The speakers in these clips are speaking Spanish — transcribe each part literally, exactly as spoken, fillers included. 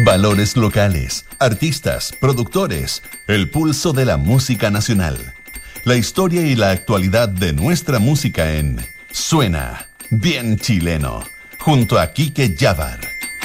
Valores locales, artistas, productores, el pulso de la música nacional. La historia y la actualidad de nuestra música en Suena Bien Chileno, junto a Quique Yávar.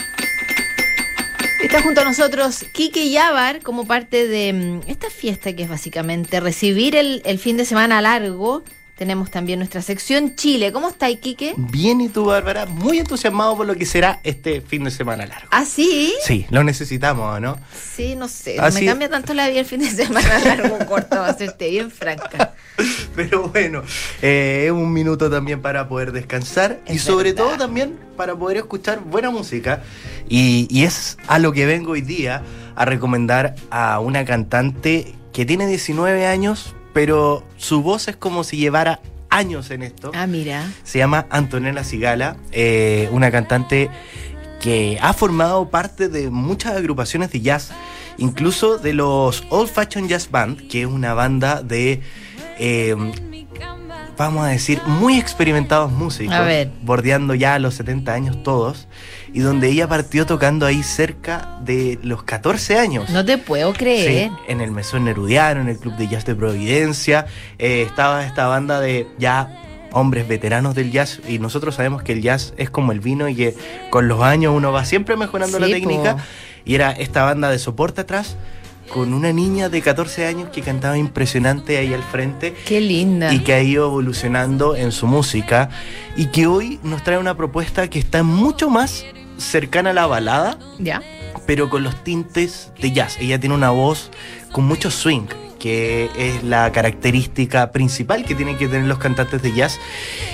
Está junto a nosotros Quique Yávar como parte de esta fiesta que es básicamente recibir el, el fin de semana largo. Tenemos también nuestra sección Chile. ¿Cómo estáis, Quique? Bien, ¿y tú, Bárbara? Muy entusiasmado por lo que será este fin de semana largo. ¿Ah, sí? Sí, lo necesitamos, ¿no? Sí, no sé. Así... Me cambia tanto la vida el fin de semana largo o corto, va a serte bien franca. Pero bueno, eh, es un minuto también para poder descansar es y sobre verdad. todo también para poder escuchar buena música. Y, y es a lo que vengo hoy día a recomendar a una cantante que tiene diecinueve años, pero su voz es como si llevara años en esto. Ah, mira. Se llama Antonella Sigala, eh, una cantante que ha formado parte de muchas agrupaciones de jazz, incluso de los Old Fashioned Jazz Band, que es una banda de, eh, vamos a decir, muy experimentados músicos, a ver. bordeando ya los setenta años todos, y donde ella partió tocando ahí cerca de los catorce años. No te puedo creer. Sí, en el Mesón Nerudiano, en el Club de Jazz de Providencia, eh, estaba esta banda de ya hombres veteranos del jazz, y nosotros sabemos que el jazz es como el vino y que con los años uno va siempre mejorando sí, la técnica, po. Y era esta banda de soporte atrás, con una niña de catorce años que cantaba impresionante ahí al frente. ¡Qué linda! Y que ha ido evolucionando en su música, y que hoy nos trae una propuesta que está mucho más cercana a la balada, ya, pero con los tintes de jazz. Ella tiene una voz con mucho swing, que es la característica principal que tienen que tener los cantantes de jazz,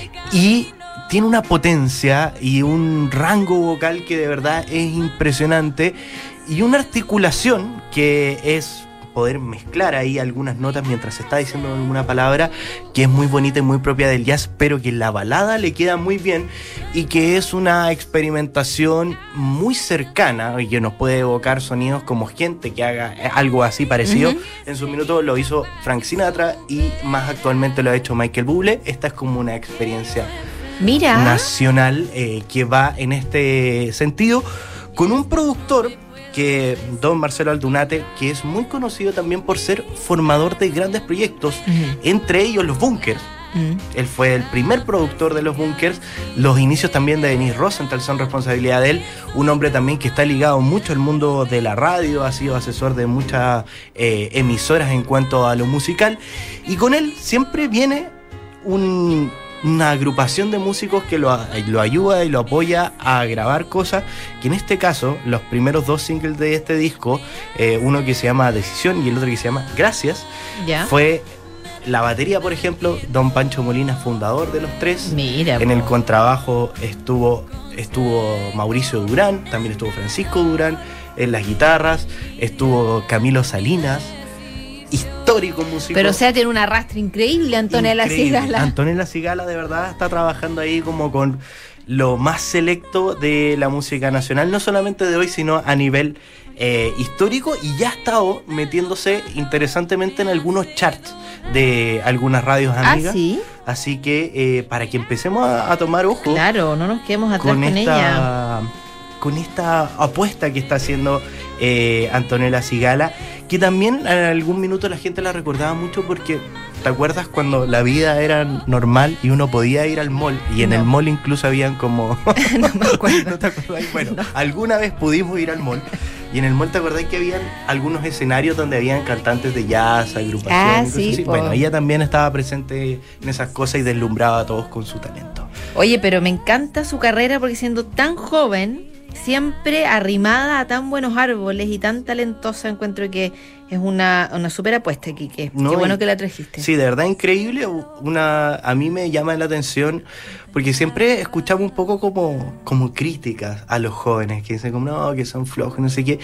y tiene una potencia y un rango vocal que de verdad es impresionante, y una articulación que es poder mezclar ahí algunas notas mientras se está diciendo alguna palabra, que es muy bonita y muy propia del jazz, pero que en la balada le queda muy bien, y que es una experimentación muy cercana y que nos puede evocar sonidos como gente que haga algo así parecido. Uh-huh. En su minuto lo hizo Frank Sinatra y más actualmente lo ha hecho Michael Bublé. Esta es como una experiencia Mira. nacional eh, que va en este sentido, con un productor, que don Marcelo Aldunate, que es muy conocido también por ser formador de grandes proyectos, uh-huh. entre ellos los Bunkers. Uh-huh. Él fue el primer productor de los Bunkers. Los inicios también de Denise Rosenthal son responsabilidad de él, un hombre también que está ligado mucho al mundo de la radio, ha sido asesor de muchas eh, emisoras en cuanto a lo musical, y con él siempre viene un... una agrupación de músicos que lo, lo ayuda y lo apoya a grabar cosas, que en este caso los primeros dos singles de este disco, eh, uno que se llama Decisión y el otro que se llama Gracias, ¿ya? Fue la batería, por ejemplo, don Pancho Molina, fundador de los tres. Mira, en el contrabajo estuvo, estuvo Mauricio Durán, también estuvo Francisco Durán en las guitarras, estuvo Camilo Salinas, histórico músico. Pero o sea, tiene un arrastre increíble Antonella increíble. Sigala. Antonella Sigala de verdad está trabajando ahí como con lo más selecto de la música nacional, no solamente de hoy, sino a nivel eh, histórico, y ya ha estado metiéndose interesantemente en algunos charts de algunas radios amigas. ¿Ah, sí? Así que eh, para que empecemos a, a tomar ojo. Claro, no nos quedemos atrás con, con esta, ella. Con esta apuesta que está haciendo eh, Antonella Sigala, que también en algún minuto la gente la recordaba mucho porque, ¿te acuerdas cuando la vida era normal y uno podía ir al mall? Y en no. el mall incluso habían como... no me acuerdo. ¿No te acordás? Bueno, no. alguna vez pudimos ir al mall, y en el mall, ¿te acordás que habían algunos escenarios donde habían cantantes de jazz, agrupaciones? Ah, y sí, así? Bueno, ella también estaba presente en esas cosas y deslumbraba a todos con su talento. Oye, pero me encanta su carrera porque siendo tan joven, siempre arrimada a tan buenos árboles y tan talentosa, encuentro que es una, una súper apuesta, Quique. No, qué bueno que la trajiste. Sí, de verdad increíble. Una, a mí me llama la atención porque siempre escuchamos un poco como, como críticas a los jóvenes que dicen como no, que son flojos, no sé qué.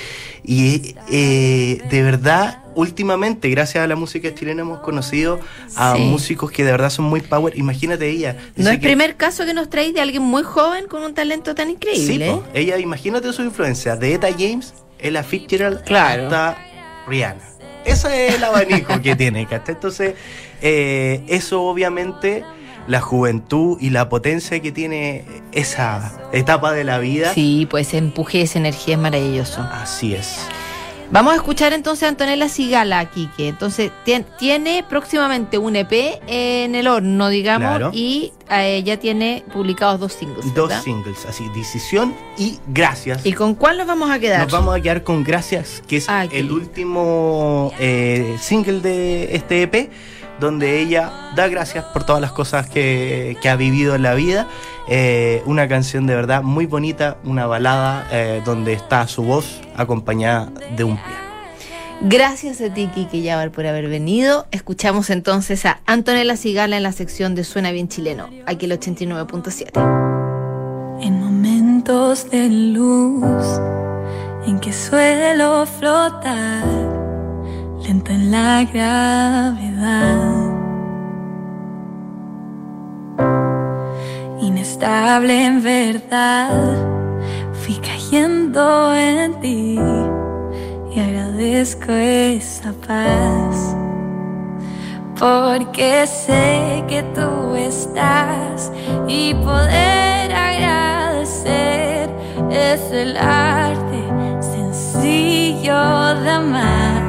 Y eh, de verdad, últimamente, gracias a la música chilena, hemos conocido a sí. músicos que de verdad son muy power. Imagínate ella. No es que, primer caso que nos traéis de alguien muy joven con un talento tan increíble. Sí, po, ella, imagínate su influencia, de Etta James, Ella Fitzgerald, claro. hasta Rihanna. Ese es el abanico que tiene, ¿cachai? Entonces, eh, eso obviamente la juventud y la potencia que tiene esa etapa de la vida. Sí, pues ese empuje y esa energía es maravilloso. Así es. Vamos a escuchar entonces a Antonella Sigala, Quique. Entonces, tien, tiene próximamente un E P en el horno, digamos, Claro. y eh, ya tiene publicados dos singles, Dos ¿verdad? singles, así, Decisión y Gracias. ¿Y con cuál nos vamos a quedar? Nos vamos a quedar con Gracias, que es Ah, qué el lindo. último eh, single de este E P, donde ella da gracias por todas las cosas que, que ha vivido en la vida. Eh, una canción de verdad muy bonita, una balada eh, donde está su voz acompañada de un piano. Gracias a ti, Quique Yabar, por haber venido. Escuchamos entonces a Antonella Sigala en la sección de Suena Bien Chileno, aquí el ochenta y nueve punto siete. En momentos de luz en que suelo flotar lenta en la gravedad, inestable en verdad, fui cayendo en ti y agradezco esa paz, porque sé que tú estás y poder agradecer es el arte sencillo de amar.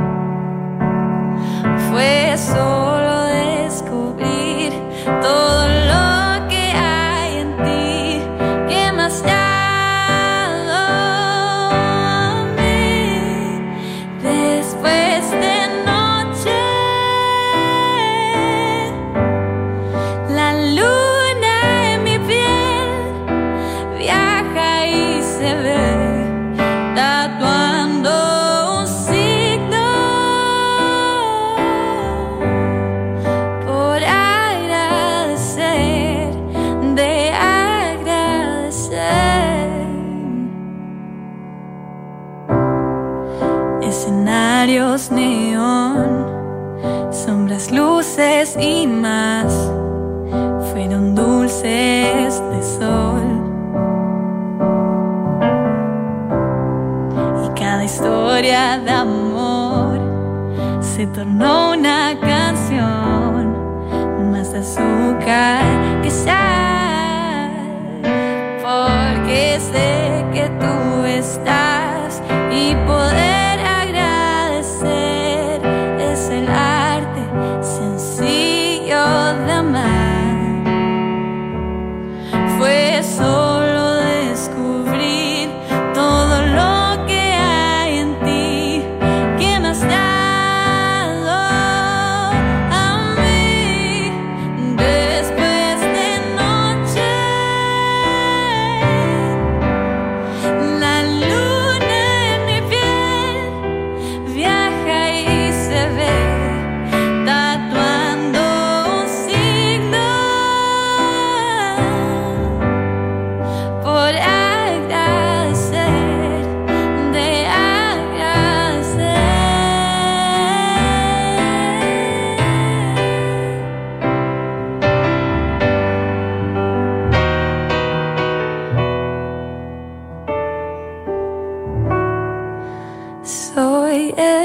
Fue solo descubrir todo lo que hay en ti que me has dado a mí. Después de noche, la luna en mi piel viaja y se ve tatuando un signo por agradecer, de agradecer. Escenarios neón, sombras, luces y más fueron dulces de sol. Y cada historia de amor se tornó una canción, más azúcar que sal, porque sé que tú estás y poder agradecer es el arte sencillo de amar. Fue solo descubrir todo lo que hay en ti que me has dado a mí. Después de noche, la luna en mi piel viaja y se ve tatuando un signo por agradecer, de agradecer. Soy el